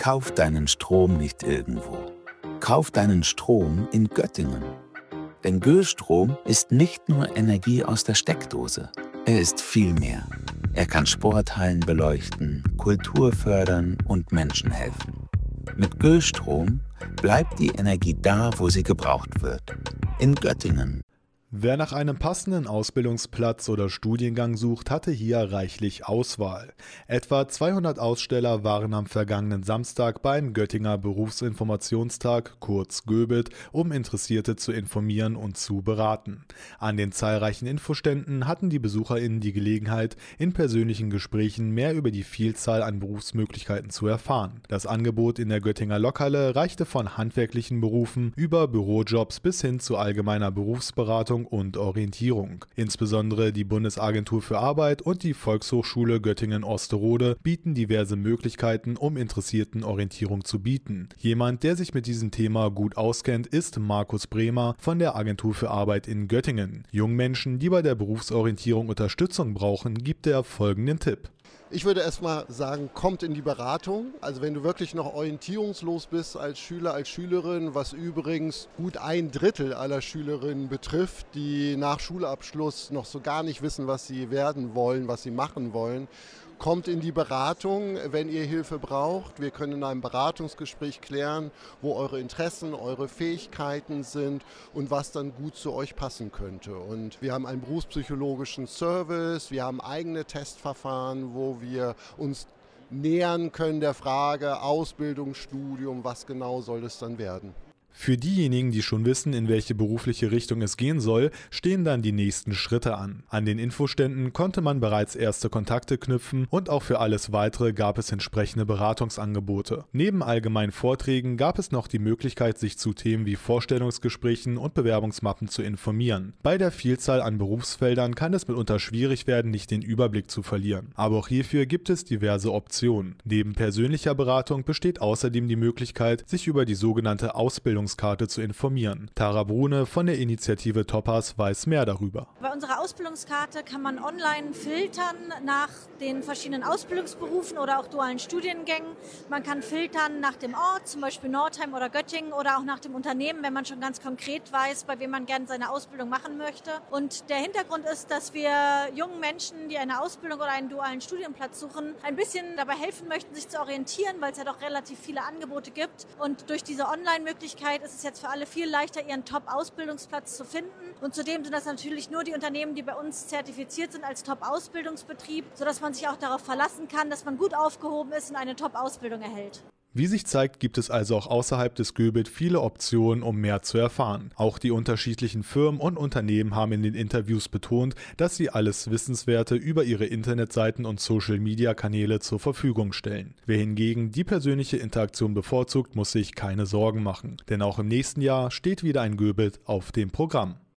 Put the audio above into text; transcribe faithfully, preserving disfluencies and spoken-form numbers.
Kauf deinen Strom nicht irgendwo. Kauf deinen Strom in Göttingen. Denn Göstrom ist nicht nur Energie aus der Steckdose. Er ist viel mehr. Er kann Sporthallen beleuchten, Kultur fördern und Menschen helfen. Mit Göstrom bleibt die Energie da, wo sie gebraucht wird. In Göttingen. Wer nach einem passenden Ausbildungsplatz oder Studiengang sucht, hatte hier reichlich Auswahl. Etwa zweihundert Aussteller waren am vergangenen Samstag beim Göttinger Berufsinformationstag, kurz Göbit, um Interessierte zu informieren und zu beraten. An den zahlreichen Infoständen hatten die BesucherInnen die Gelegenheit, in persönlichen Gesprächen mehr über die Vielzahl an Berufsmöglichkeiten zu erfahren. Das Angebot in der Göttinger Lokhalle reichte von handwerklichen Berufen über Bürojobs bis hin zu allgemeiner Berufsberatung und Orientierung. Insbesondere die Bundesagentur für Arbeit und die Volkshochschule Göttingen-Osterode bieten diverse Möglichkeiten, um Interessierten Orientierung zu bieten. Jemand, der sich mit diesem Thema gut auskennt, ist Markus Bremer von der Agentur für Arbeit in Göttingen. Jungen Menschen, die bei der Berufsorientierung Unterstützung brauchen, gibt er folgenden Tipp. Ich würde erstmal sagen, kommt in die Beratung. Also wenn du wirklich noch orientierungslos bist als Schüler, als Schülerin, was übrigens gut ein Drittel aller Schülerinnen betrifft, die nach Schulabschluss noch so gar nicht wissen, was sie werden wollen, was sie machen wollen, kommt in die Beratung, wenn ihr Hilfe braucht. Wir können in einem Beratungsgespräch klären, wo eure Interessen, eure Fähigkeiten sind und was dann gut zu euch passen könnte. Und wir haben einen berufspsychologischen Service, wir haben eigene Testverfahren, wo wir uns nähern können der Frage Ausbildung, Studium, was genau soll es dann werden. Für diejenigen, die schon wissen, in welche berufliche Richtung es gehen soll, stehen dann die nächsten Schritte an. An den Infoständen konnte man bereits erste Kontakte knüpfen und auch für alles Weitere gab es entsprechende Beratungsangebote. Neben allgemeinen Vorträgen gab es noch die Möglichkeit, sich zu Themen wie Vorstellungsgesprächen und Bewerbungsmappen zu informieren. Bei der Vielzahl an Berufsfeldern kann es mitunter schwierig werden, nicht den Überblick zu verlieren. Aber auch hierfür gibt es diverse Optionen. Neben persönlicher Beratung besteht außerdem die Möglichkeit, sich über die sogenannte Ausbildung Karte zu informieren. Tara Brune von der Initiative Topas weiß mehr darüber. Bei unserer Ausbildungskarte kann man online filtern nach den verschiedenen Ausbildungsberufen oder auch dualen Studiengängen. Man kann filtern nach dem Ort, zum Beispiel Nordheim oder Göttingen oder auch nach dem Unternehmen, wenn man schon ganz konkret weiß, bei wem man gerne seine Ausbildung machen möchte. Und der Hintergrund ist, dass wir jungen Menschen, die eine Ausbildung oder einen dualen Studienplatz suchen, ein bisschen dabei helfen möchten, sich zu orientieren, weil es ja doch relativ viele Angebote gibt. Und durch diese Online-Möglichkeit ist es jetzt für alle viel leichter, ihren Top-Ausbildungsplatz zu finden. Und zudem sind das natürlich nur die Unternehmen, die bei uns zertifiziert sind als Top-Ausbildungsbetrieb, sodass man sich auch darauf verlassen kann, dass man gut aufgehoben ist und eine Top-Ausbildung erhält. Wie sich zeigt, gibt es also auch außerhalb des Göbit viele Optionen, um mehr zu erfahren. Auch die unterschiedlichen Firmen und Unternehmen haben in den Interviews betont, dass sie alles Wissenswerte über ihre Internetseiten und Social-Media-Kanäle zur Verfügung stellen. Wer hingegen die persönliche Interaktion bevorzugt, muss sich keine Sorgen machen. Denn auch im nächsten Jahr steht wieder ein Göbit auf dem Programm.